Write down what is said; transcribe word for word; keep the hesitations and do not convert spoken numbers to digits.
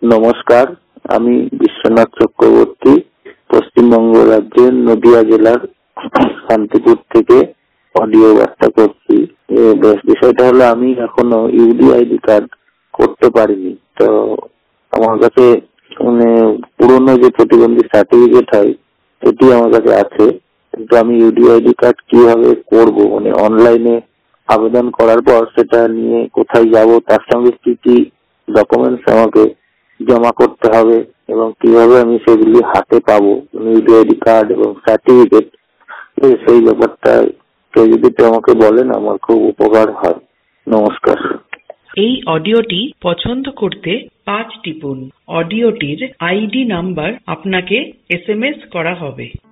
নমস্কার, আমি বিশ্বনাথ চক্রবর্তী, পশ্চিমবঙ্গ রাজ্যের নদিয়া জেলার শান্তিপুর থেকে অডিও বার্তা করছি। বিষয়টা হলো, আমি এখনো ইউডিআইডি কার্ড করতে পারিনি। তো আমার কাছে মানে পুরোনো যে প্রতিবন্ধী সার্টিফিকেট হয় সেটি আমার কাছে আছে, কিন্তু আমি ইউডিআইডি কার্ড কিভাবে করব, মানে অনলাইনে আবেদন করার পর সেটা নিয়ে কোথায় যাব, তার সঙ্গে কি কি ডকুমেন্টস আমাকে জমা করতে হবে এবং কিভাবে আমি সেগুলি হাতে পাবো, ইউডিআইডি কার্ড এবং সার্টিফিকেট, সেই ব্যাপারটা কেউ যদি আমাকে বলেন আমার খুব উপকার হয়। নমস্কার। এই অডিওটি পছন্দ করতে পাঁচ টিপুন। অডিওটির আইডি নাম্বার আপনাকে এস এম এস করা হবে।